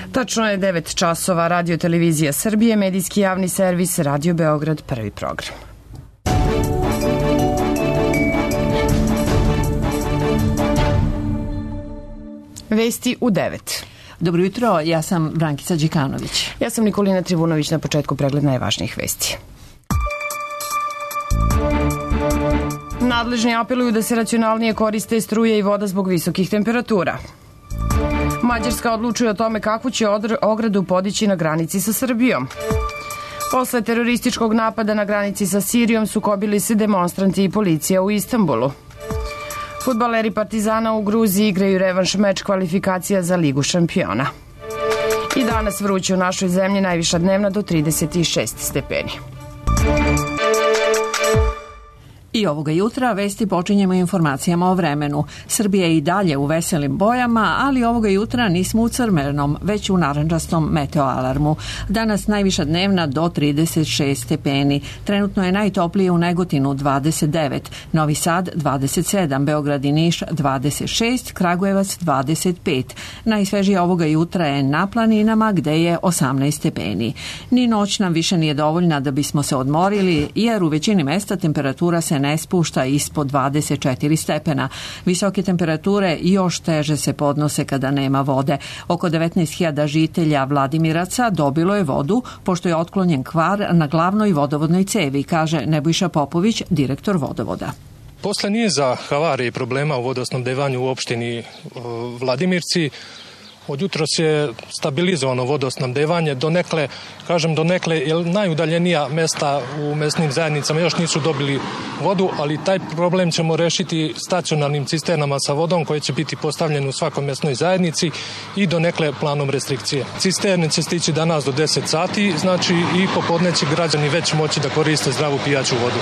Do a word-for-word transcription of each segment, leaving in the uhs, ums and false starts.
Tačno je devet časova. Radio Televizija Srbije, medijski javni servis, Radio Beograd, prvi program. Vesti u devet. Dobro jutro, ja sam Brankica Đikanović. Ja sam Nikolina Trivunović, na početku pregled najvažnijih vesti. Nadležni apeluju da se racionalnije koriste struje i voda zbog visokih temperatura. Mađarska odlučuje o tome kakvu će ogradu podići na granici sa Srbijom. Posle terorističkog napada na granici sa Sirijom sukobili se demonstranti i policija u Istanbulu. Fudbaleri Partizana u Gruziji igraju revanš meč kvalifikacija za Ligu šampiona. I danas vruće u našoj zemlji, najviša dnevna do trideset šest stepeni. I ovoga jutra vesti počinjemo informacijama o vremenu. Srbija je i dalje u veselim bojama, ali ovoga jutra nismo u crvenom, već u narandžastom meteoalarmu. Danas najviša dnevna do trideset šest stepeni. Trenutno je najtoplije u Negotinu dvadeset devet, Novi Sad dvadeset sedam, Beograd i Niš dvadeset šest, Kragujevac dvadeset pet. Najsvežije ovoga jutra je na planinama gde je osamnaest stepeni. Ni noć nam više nije dovoljna da bismo se odmorili, jer u većini mesta temperatura se ne spušta ispod dvadeset četiri stepena. Visoke temperature još teže se podnose kada nema vode. Oko devetnaest hiljada žitelja Vladimiraca dobilo je vodu pošto je otklonjen kvar na glavnoj vodovodnoj cevi, kaže Nebojša Popović, direktor vodovoda. Posle niza havarije i problema u vodosnabdevanju u opštini Vladimirci, od jutros je stabilizovano vodosnabdevanje, donekle, kažem donekle, jer najudaljenija mesta u mesnim zajednicama još nisu dobili vodu, ali taj problem ćemo rešiti stacionarnim cisternama sa vodom koje će biti postavljene u svakoj mesnoj zajednici i donekle planom restrikcije. Cisterne će stići danas do deset sati, znači i popodne će građani već moći da koriste zdravu pijaću vodu.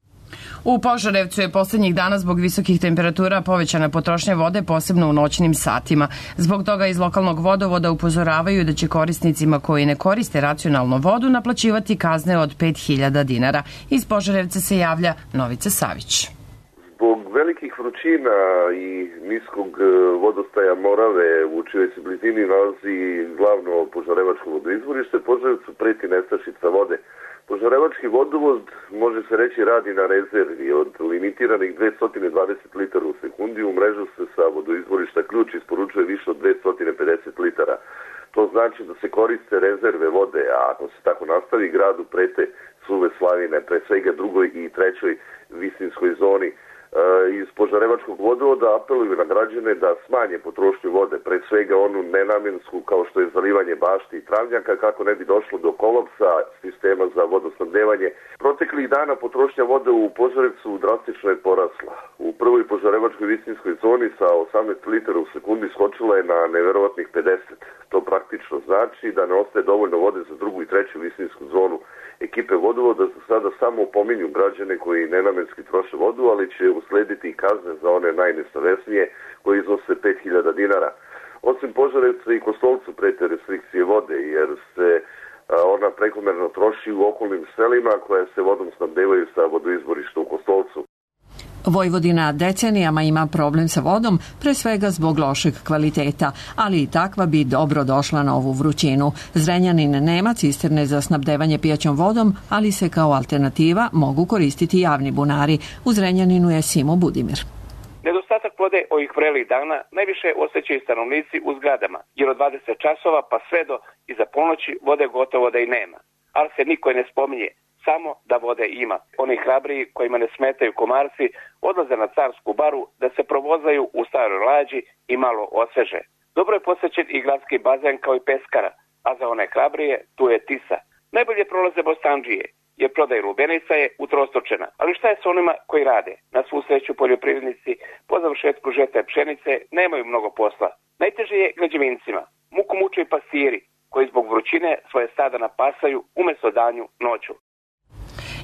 U Požarevcu je poslednjih dana zbog visokih temperatura povećana potrošnja vode, posebno u noćnim satima. Zbog toga iz lokalnog vodovoda upozoravaju da će korisnicima koji ne koriste racionalno vodu naplaćivati kazne od pet hiljada dinara. Iz Požarevca se javlja Novica Savić. Zbog velikih vrućina i niskog vodostaja Morave, u čijoj se blizini nalazi glavno požarevačko vodoizvorište, Požarevcu preti nestašica vode. Požarevački vodovod, može se reći, radi na rezervi. Od limitiranih dvesta dvadeset litara u sekundi u mrežu se sa vodoizvorišta Ključ isporučuje više od dvesta pedeset litara. To znači da se koriste rezerve vode, a ako se tako nastavi, gradu prete suve slavine, pre svega drugoj i trećoj visinskoj zoni. Iz Požarevačkog vodovoda apeluju na građane da smanje potrošnju vode, pre svega onu nenamjensku kao što je zalivanje bašti i travnjaka, kako ne bi došlo do kolapsa sistema za vodosnabdevanje. Proteklih dana potrošnja vode u Požarevcu drastično je porasla. U prvoj Požarevačkoj visinskoj zoni sa osamnaest litara u sekundi skočila je na neverovatnih pedeset. To praktično znači da ne ostaje dovoljno vode za drugu i treću visinsku zonu. Ekipe vodovoda za sada samo opominju građane koji nenamenski troše vodu, ali će uslediti i kazne za one najnesavesnije koje iznose pet hiljada dinara. Osim Požarevca i Kostolcu prete restrikcije vode, jer se ona prekomerno troši u okolnim selima koje se vodom snabdevaju sa vodoizvorišta u Kostolcu. Vojvodina decenijama ima problem sa vodom, pre svega zbog lošeg kvaliteta, ali i takva bi dobro došla na ovu vrućinu. Zrenjanin nema cisterne za snabdevanje pijaćom vodom, ali se kao alternativa mogu koristiti javni bunari. U Zrenjaninu je Simo Budimir. Nedostatak vode ovih vrelih dana najviše osjećaju stanovnici u zgradama, jer od dvadeset časova pa sve do iza ponoći vode gotovo da i nema. Ali se niko ne spominje, samo da vode ima. Oni hrabriji kojima ne smetaju komarci odlaze na Carsku baru da se provozaju u staroj lađi i malo osveže. Dobro je posvećen i gradski bazen kao i Peskara, a za one hrabrije tu je Tisa. Najbolje prolaze Bostandžije, jer prodaj lubenica je utrostočena. Ali šta je s onima koji rade? Na svu sreću poljoprivrednici po završetku žetve pšenice nemaju mnogo posla. Najteže je građevincima. Muku muče i pastiri koji zbog vrućine svoje stada napasaju umesto danju noću.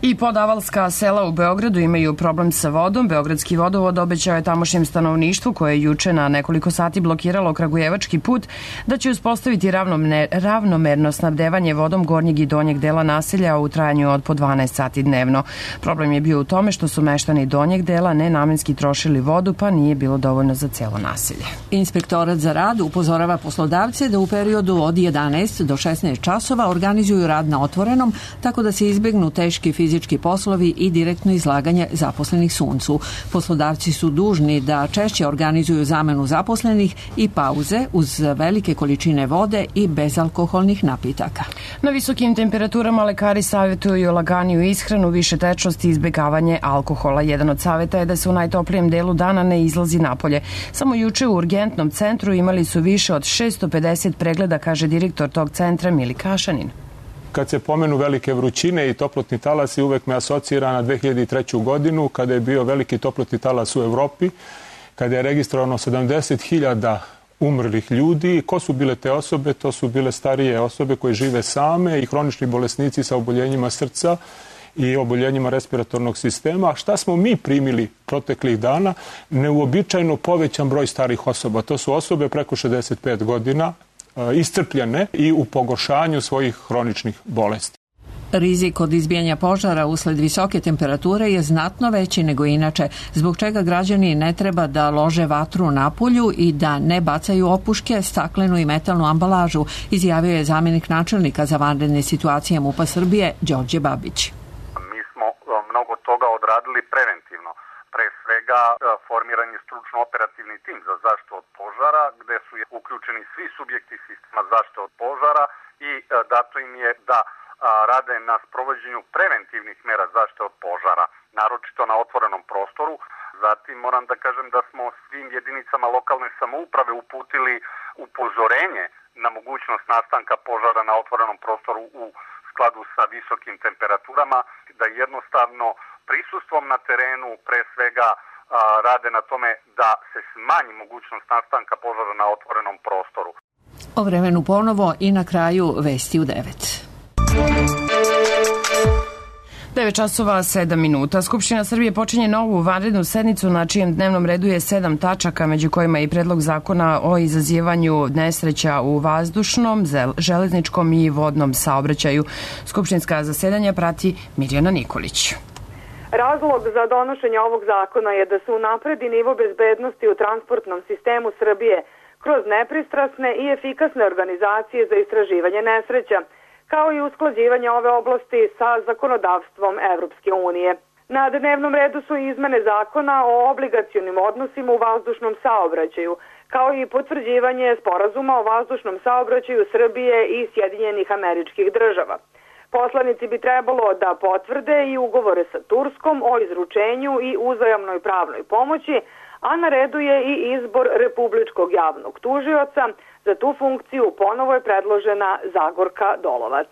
I podavalska sela u Beogradu imaju problem sa vodom. Beogradski vodovod obećao je tamošnjem stanovništvu, koje je juče na nekoliko sati blokiralo kragujevački put, da će uspostaviti ravnomerno snabdevanje vodom gornjeg i donjeg dela naselja u trajanju od po dvanaest sati dnevno. Problem je bio u tome što su meštani donjeg dela nenamenski trošili vodu, pa nije bilo dovoljno za celo naselje. Inspektorat za rad upozorava poslodavce da u periodu od jedanaest do šesnaest časova organizuju rad na otvorenom, tako da se izbegnu teški fizički poslovi i direktno izlaganje zaposlenih suncu. Poslodavci su dužni da češće organizuju zamenu zaposlenih i pauze uz velike količine vode i bezalkoholnih napitaka. Na visokim temperaturama lekari savjetuju laganiju ishranu, više tečnosti i izbegavanje alkohola. Jedan od savjeta je da se u najtoplijem delu dana ne izlazi napolje. Samo juče u urgentnom centru imali su više od šesto pedeset pregleda, kaže direktor tog centra Mili Kašanin. Kad se pomenu velike vrućine i toplotni talasi, uvek me asocira na dve hiljade treću. godinu, kada je bio veliki toplotni talas u Evropi, kada je registrovano sedamdeset hiljada umrlih ljudi. Ko su bile te osobe? To su bile starije osobe koje žive same i hronični bolesnici sa oboljenjima srca i oboljenjima respiratornog sistema. A šta smo mi primili proteklih dana? Neuobičajno povećan broj starih osoba. To su osobe preko šezdeset pet godina, iscrpljene i u pogoršanju svojih hroničnih bolesti. Rizik od izbijanja požara usled visoke temperature je znatno veći nego inače, zbog čega građani ne treba da lože vatru na polju i da ne bacaju opuške, staklenu i metalnu ambalažu, izjavio je zamjenik načelnika za vanredne situacije MUP-a Srbije, Đorđe Babić. Mi smo mnogo toga odradili preventivno. Pre svega formiran je stručno-operativni tim za zaštitu od požara, gde su uključeni svi subjekti sistema zaštite od požara i dato im je da rade na sprovođenju preventivnih mera zaštite od požara, naročito na otvorenom prostoru. Zatim moram da kažem da smo svim jedinicama lokalne samouprave uputili upozorenje na mogućnost nastanka požara na otvorenom prostoru u skladu sa visokim temperaturama, da jednostavno prisustvom na terenu pre svega a, rade na tome da se smanji mogućnost nastanka požara na otvorenom prostoru. O vremenu ponovo i na kraju vesti u devet. devet časova sedam minuta. Skupština Srbije počinje novu vanrednu sednicu na čijem dnevnom redu je sedam tačaka, među kojima je i predlog zakona o izazivanju nesreća u vazdušnom, železničkom i vodnom saobraćaju. Skupštinska zasedanja prati Mirjana Nikolić. Razlog za donošenje ovog zakona je da se unapredi nivo bezbednosti u transportnom sistemu Srbije kroz nepristrasne i efikasne organizacije za istraživanje nesreća, kao i usklađivanje ove oblasti sa zakonodavstvom Evropske unije. Na dnevnom redu su izmene zakona o obligacionim odnosima u vazdušnom saobraćaju, kao i potvrđivanje sporazuma o vazdušnom saobraćaju Srbije i Sjedinjenih Američkih Država. Poslanici bi trebalo da potvrde i ugovore sa Turskom o izručenju i uzajamnoj pravnoj pomoći, a na redu je i izbor Republičkog javnog tužioca. Za tu funkciju ponovo je predložena Zagorka Dolovac.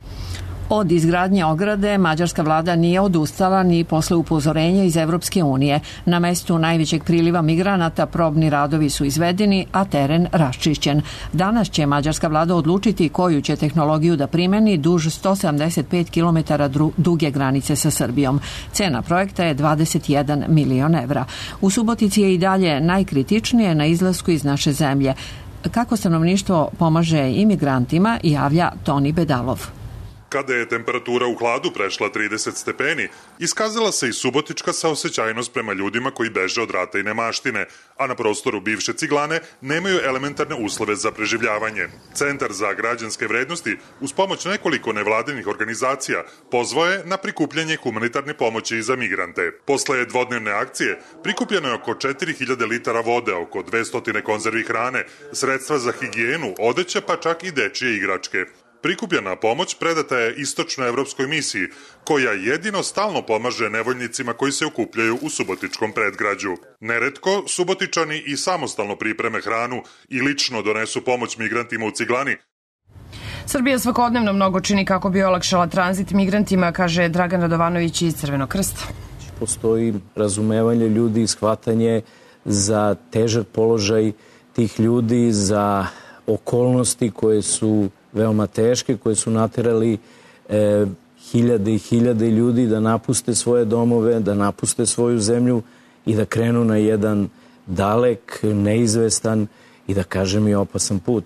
Od izgradnje ograde mađarska vlada nije odustala ni posle upozorenja iz Evropske unije. Na mestu najvećeg priliva migranata probni radovi su izvedeni, a teren raščišćen. Danas će mađarska vlada odlučiti koju će tehnologiju da primeni duž sto sedamdeset pet kilometara duge granice sa Srbijom. Cena projekta je dvadeset jedan milion evra. U Subotici je i dalje najkritičnije na izlasku iz naše zemlje. Kako stanovništvo pomaže imigrantima, javlja Toni Bedalov. Kada je temperatura u hladu prešla trideset stepeni, iskazala se i subotička saosećajnost prema ljudima koji beže od rata i nemaštine, a na prostoru bivše Ciglane nemaju elementarne uslove za preživljavanje. Centar za građanske vrednosti, uz pomoć nekoliko nevladinih organizacija, pozvao je na prikupljanje humanitarne pomoći za migrante. Posle dvodnevne akcije prikupljeno je oko četiri hiljade litara vode, oko dvesta konzervi hrane, sredstva za higijenu, odeće pa čak i dečije igračke. Prikupljena pomoć predata je istočnoevropskoj misiji, koja jedino stalno pomaže nevoljnicima koji se okupljaju u subotičkom predgrađu. Neretko, subotičani i samostalno pripreme hranu i lično donesu pomoć migrantima u Ciglani. Srbija svakodnevno mnogo čini kako bi olakšala tranzit migrantima, kaže Dragan Radovanović iz Crvenog krsta. Postoji razumevanje ljudi i shvatanje za težak položaj tih ljudi, za okolnosti koje su veoma teške, koje su naterali e, hiljade i hiljade ljudi da napuste svoje domove, da napuste svoju zemlju i da krenu na jedan dalek, neizvestan i da kažem i opasan put.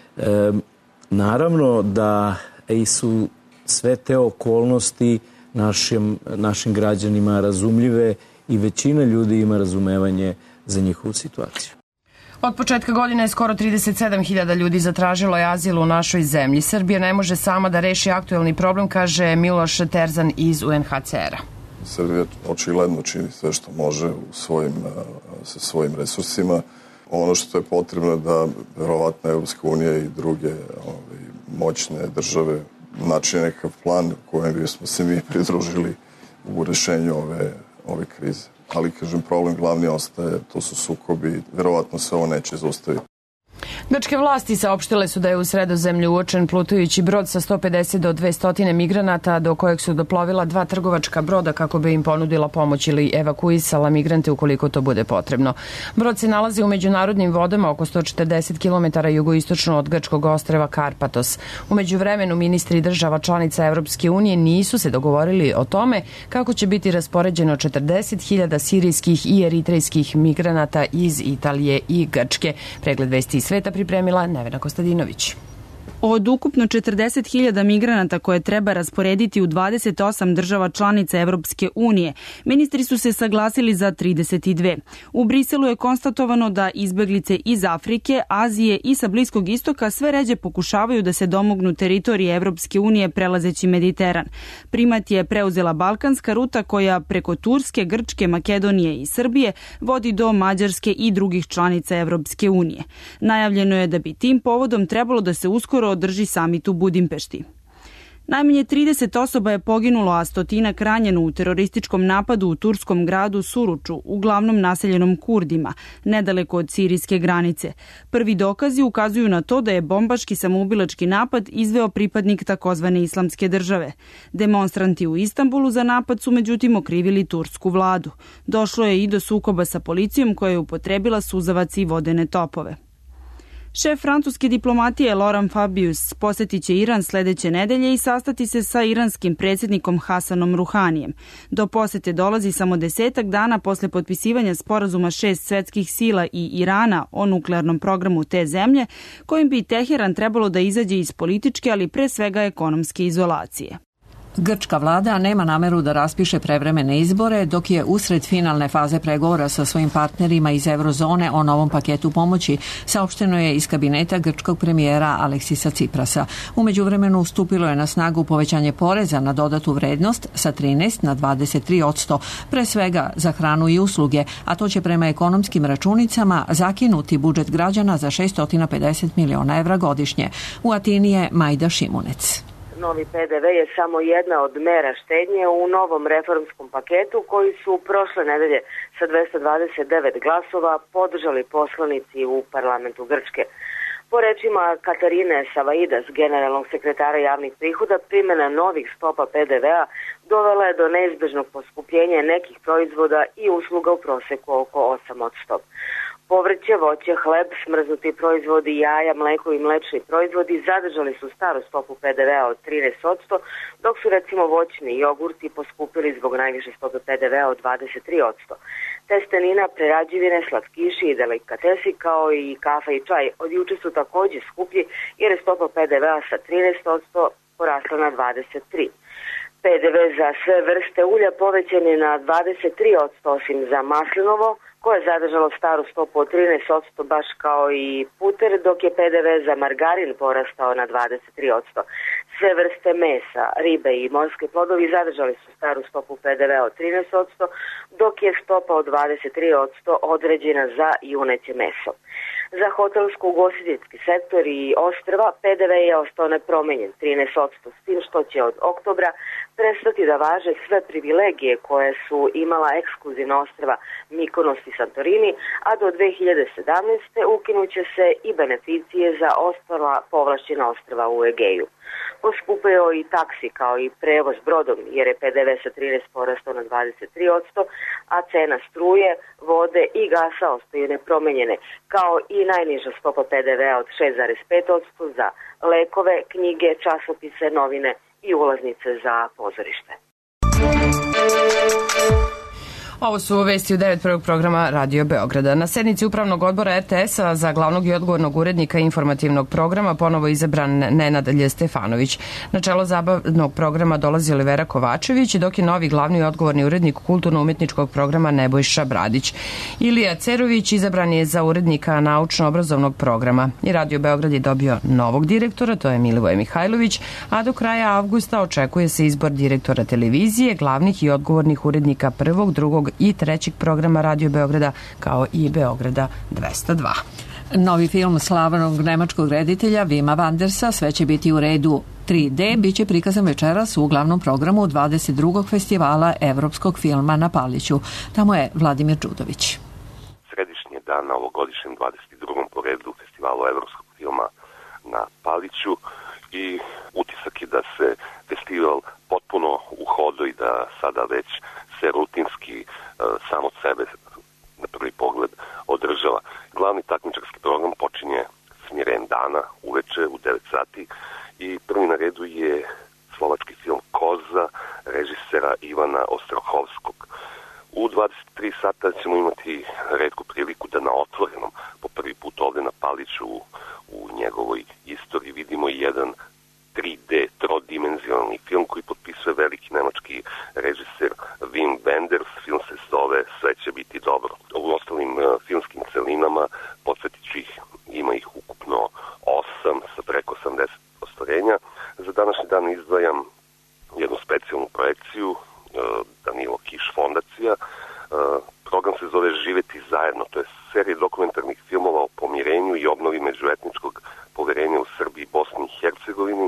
E, naravno da i su sve te okolnosti našim, našim građanima razumljive i većina ljudi ima razumevanje za njihovu situaciju. Od početka godine je skoro trideset sedam hiljada ljudi zatražilo je azil u našoj zemlji. Srbija ne može sama da reši aktuelni problem, kaže Miloš Terzan iz U N H C R-a. Srbija očigledno čini sve što može u svojim, sa svojim resursima. Ono što je potrebno da verovatno Evropska unija i druge ove, moćne države načine nekakav plan kojem bismo se mi pridružili u rešenju ove, ove krize. Ali, kažem, problem glavni ostaje, to su sukobi, verovatno se ovo neće zaustaviti. Grčke vlasti saopštile su da je u Sredozemlju uočen plutujući brod sa sto pedeset do dvesta migranata, do kojeg su doplovila dva trgovačka broda kako bi im ponudila pomoć ili evakuisala migrante ukoliko to bude potrebno. Brod se nalazi u međunarodnim vodama oko sto četrdeset kilometara jugoistočno od grčkog ostrva Karpatos. U međuvremenu ministri država članica Evropske unije nisu se dogovorili o tome kako će biti raspoređeno četrdeset hiljada sirijskih i eritrejskih migranata iz Italije i Grčke. Pregled vesti iz sveta pripremila Nevena Kostadinović. Od ukupno četrdeset hiljada migranata koje treba rasporediti u dvadeset osam država članica Evropske unije, ministri su se saglasili za trideset dve. U Briselu je konstatovano da izbeglice iz Afrike, Azije i sa Bliskog istoka sve ređe pokušavaju da se domognu teritorije Evropske unije prelazeći Mediteran. Primat je preuzela balkanska ruta koja preko Turske, Grčke, Makedonije i Srbije vodi do Mađarske i drugih članica Evropske unije. Najavljeno je da bi tim povodom trebalo da se uskoro održi samit u Budimpešti. Najmanje trideset osoba je poginulo, a stotinak ranjeno u terorističkom napadu u turskom gradu Suruču, uglavnom naseljenom Kurdima, nedaleko od sirijske granice. Prvi dokazi ukazuju na to da je bombaški samoubilački napad izveo pripadnik takozvane islamske države. Demonstranti u Istanbulu za napad su međutim okrivili tursku vladu. Došlo je i do sukoba sa policijom koja je upotrebila suzavac i vodene topove. Šef francuske diplomatije Laurent Fabius posetit će Iran sledeće nedelje i sastati se sa iranskim predsjednikom Hasanom Ruhanijem. Do posete dolazi samo desetak dana posle potpisivanja sporazuma šest svetskih sila i Irana o nuklearnom programu te zemlje, kojim bi Teheran trebalo da izađe iz političke, ali pre svega ekonomske izolacije. Grčka vlada nema nameru da raspiše prevremene izbore, dok je usred finalne faze pregovora sa svojim partnerima iz eurozone o novom paketu pomoći, saopšteno je iz kabineta grčkog premijera Aleksisa Ciprasa. U međuvremenu stupilo je na snagu povećanje poreza na dodatu vrednost sa trinaest na dvadeset tri posto, pre svega za hranu i usluge, a to će prema ekonomskim računicama zakinuti budžet građana za šesto pedeset miliona evra godišnje. U Atini je Majda Šimunec. Novi P D V je samo jedna od mera štednje u novom reformskom paketu koji su prošle nedelje sa dvesta dvadeset devet glasova podržali poslanici u parlamentu Grčke. Po rečima Katarine Savaidas, generalnog sekretara javnih prihoda, primjena novih stopa P D V-a dovela je do neizbežnog poskupljenja nekih proizvoda i usluga u proseku oko osam posto. Povrće, voće, hleb, smrznuti proizvodi, jaja, mleko i mlečni proizvodi zadržali su staru stopu P D V-a od trinaest posto, dok su recimo voćni jogurti poskupili zbog najviše stope P D V-a od dvadeset tri posto. Testenina, prerađivine, slatkiši i delikatesi kao i kafa i čaj od juče su također skuplji jer je stopa P D V-a sa trinaest posto porasla na dvadeset tri posto. P D V za sve vrste ulja povećan je na dvadeset tri posto osim za maslinovo, koje je zadržalo staru stopu od trinaest posto baš kao i puter, dok je P D V za margarin porastao na dvadeset tri posto. Sve vrste mesa, ribe i morske plodovi zadržali su staru stopu P D V-a od trinaest posto, dok je stopa od dvadeset tri posto određena za juneće meso. Za hotelsko-ugostiteljski sektor i ostrva P D V je ostao nepromenjen trinaest posto, s tim što će od oktobra prestati da važe sve privilegije koje su imala ekskluzivna ostrva Mikonos i Santorini, a do dve hiljade sedamnaeste. ukinuće se i beneficije za ostala povlašćena ostrva u Egeju. Poskupeo i taksi kao i prevoz brodom jer je P D V sa trinaest porastao na dvadeset tri posto, a cena struje, vode i gasa ostaju nepromenjene, kao i najniža stopa P D V-a od šest zarez pet posto za lekove, knjige, časopise, novine i ulaznice za pozorište. Ovo su vesti u devet prvog programa Radio Beograda. Na sednici Upravnog odbora R T S-a za glavnog i odgovornog urednika informativnog programa ponovo izabran Nenad Lj. Stefanović. Na čelo zabavnog programa dolazi Olivera Kovačević, dok je novi glavni i odgovorni urednik kulturno-umetničkog programa Nebojša Bradić. Ilija Cerović izabran je za urednika naučno-obrazovnog programa. I Radio Beograd je dobio novog direktora, to je Milivoje Mihajlović, a do kraja avgusta očekuje se izbor direktora televizije, glavnih i odgovornih urednika prvog, drugog i trećeg programa Radio Beograda, kao i Beograda dvesta dva. Novi film slavnog nemačkog reditelja Vima Wandersa Sve će biti u redu tri D biće prikazan večeras u glavnom programu dvadeset drugog festivala evropskog filma na Paliću. Tamo je Vladimir Đudović. Središnji dan na ovogodišnjem dvadeset drugom po redu festivalu evropskog filma na Paliću i utisak je da se festival potpuno uhodo i da sada već se rutinski uh, sam od sebe na prvi pogled održava. Glavni takmičarski program počinje smiren dana uveče u devet sati i prvi na redu je slovački film Koza režisera Ivana Ostrohovskog. U dvadeset tri sata ćemo imati retku priliku da na otvorenom po prvi put ovde na Paliću u, u njegovoj istoriji vidimo jedan tri D, trodimenzionalni film koji potpisuje veliki nemački režiser Wim Wenders. Film se zove Sve će biti dobro. U ostalim uh, filmskim celinama, podsjetit ću ih, ima ih ukupno osam sa preko osamdeset ostvarenja. Za današnji dan izdvajam jednu specijalnu projekciju, uh, Danilo Kiš fondacija. Uh, program se zove Živeti zajedno, to je serija dokumentarnih filmova o pomirenju i obnovi međuetničkog poverenja u Srbiji i Bosni i Hercegovini.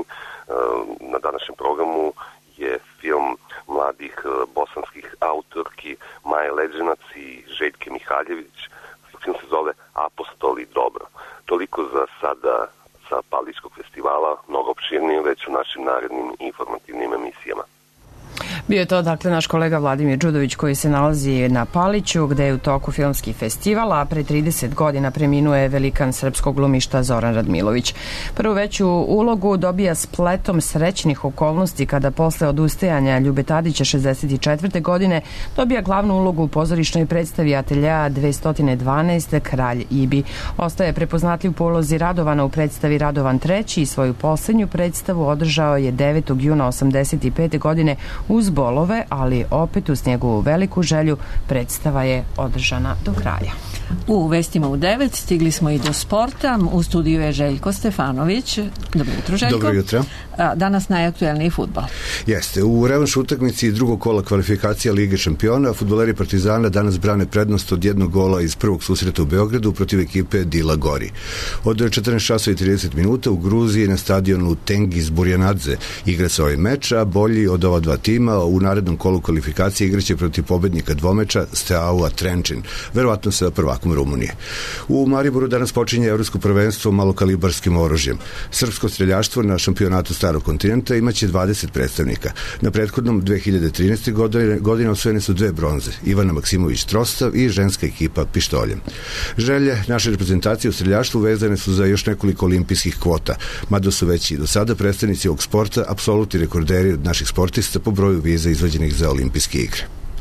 Na današnjem programu je film mladih bosanskih autorki Maje Leđenac i Željke Mihaljević. Film se zove Apostoli dobro. Toliko za sada sa Palićkog festivala, mnogo opširnije već u našim narednim informativnim emisijama. Bio je to dakle naš kolega Vladimir Đudović koji se nalazi na Paliću gde je u toku filmski festival, a pre trideset godina preminuje velikan srpskog glumišta Zoran Radmilović. Prvu veću ulogu dobija spletom srećnih okolnosti kada posle odustajanja Ljube Tadića šezdeset četvrte godine dobija glavnu ulogu u pozorišnoj predstavi Ateljea dvesta dvanaest Kralj Ibi. Ostaje prepoznatljiv po ulozi Radovana u predstavi Radovan treći i svoju poslednju predstavu održao je devetog juna osamdeset pete godine uz bolove, ali opet uz njegovu veliku želju predstava je održana do kraja. U vestima u devet stigli smo i do sporta. U studiju je Željko Stefanović. Dobro jutro, Željko. Dobro jutro. Danas najaktuelniji fudbal. Jeste. U revanš utakmici drugog kola kvalifikacija Lige šampiona fudbaleri Partizana danas brane prednost od jednog gola iz prvog susreta u Beogradu protiv ekipe Dila Gori. Od četrnaest časova i trideset minuta u Gruziji na stadionu Tengiz Burjanadze igra se ovaj meč, a bolji od ova dva tima u narednom kolu kvalifikacije igraće protiv pobednika dvomeča Steaua Trenčin, verovatno sa prvakom Rumunije. U Mariboru danas počinje evropsko prvenstvo malokalibarskim oružjem. Srpsko streljaštvo na šampionatu Starog kontinenta imaće dvadeset predstavnika. Na prethodnom dve hiljade trinaeste. godine, godine osvojene su dve bronze, Ivana Maksimović Trostav i ženska ekipa pištoljem. Želje naše reprezentacije u streljaštvu vezane su za još nekoliko olimpijskih kvota, mada su već i do sada predstavnici ovog sporta apsolutni rekorderi od naših sportista po broju viza izvađenih za olimpijske igre.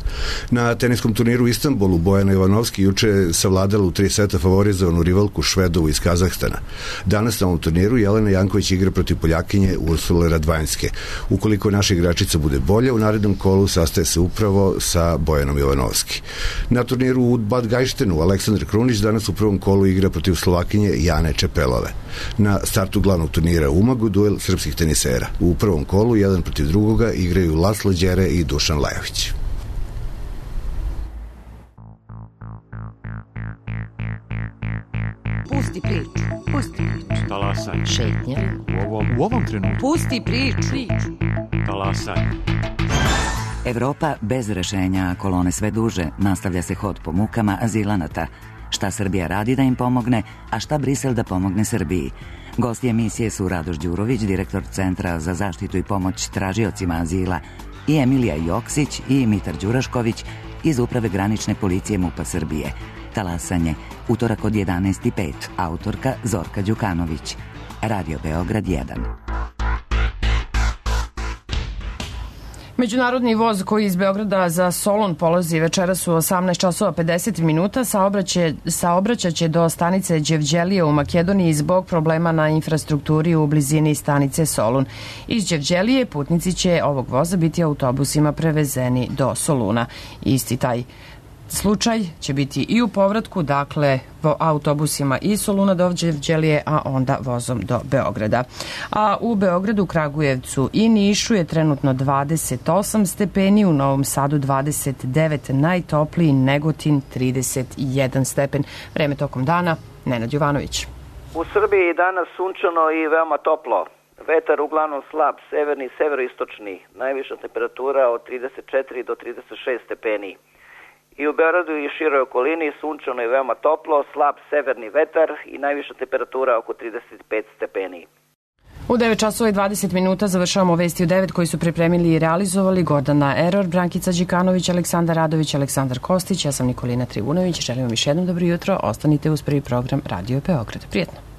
Na teniskom turniru u Istanbulu Bojana Ivanovski juče je savladala u tri seta favorizovanu rivalku Švedovu iz Kazahstana. Danas na ovom turniru Jelena Janković igra protiv Poljakinje Ursule Radvanjske. Ukoliko naša igračica bude bolja, u narednom kolu sastaje se upravo sa Bojanom Ivanovski. Na turniru u Bad Gajštenu Aleksandar Krunić danas u prvom kolu igra protiv Slovakinje Jane Čepelove. Na startu glavnog turnira u Umagu duel srpskih tenisera. U prvom kolu jedan protiv drugoga igraju Laslo Đere i Dušan Lajović. Pusti priču, pusti priču. Talasaj. Šetnja. U ovom, u ovom trenutku. Pusti priču. Talasaj. Evropa bez rešenja, kolone sve duže, nastavlja se hod po mukama azilanata. Šta Srbija radi da im pomogne, a šta Brisel da pomogne Srbiji? Gosti emisije su Radoš Đurović, direktor Centra za zaštitu i pomoć tražiocima azila, i Emilija Joksić i Mitar Đurašković iz Uprave granične policije MUP-a Srbije. Talasanje, utorak od jedanaest i pet, autorka Zorka Đukanović. Radio Beograd jedan. Međunarodni voz koji iz Beograda za Solun polazi večeras u osamnaest časova pedeset minuta saobraće, saobraćaće do stanice Đevđelije u Makedoniji zbog problema na infrastrukturi u blizini stanice Solun. Iz Đevđelije putnici će ovog voza biti autobusima prevezeni do Soluna. Isti taj slučaj će biti i u povratku, dakle autobusima iz Soluna do Đevđelije, a onda vozom do Beograda. A u Beogradu, Kragujevcu i Nišu je trenutno dvadeset osam stepeni, u Novom Sadu dvadeset devet, najtopliji Negotin trideset jedan stepen. Vreme tokom dana, Nenad Jovanović. U Srbiji je danas sunčano i veoma toplo. Vetar uglavnom slab, severni i severoistočni, najviša temperatura od trideset četiri do trideset šest stepeni. I u Beogradu i široj okolini sunčano i veoma toplo, slab severni vetar i najviša temperatura oko trideset pet stepeni. U devet časova i dvadeset minuta završavamo vesti u devet koji su pripremili i realizovali Gordana Eror, Brankica Đikanović, Aleksandar Radović, Aleksandar Kostić, ja sam Nikolina Trivunović. Želim vam još jednom dobro jutro, ostanite uz prvi program Radio Beograd. Prijetno.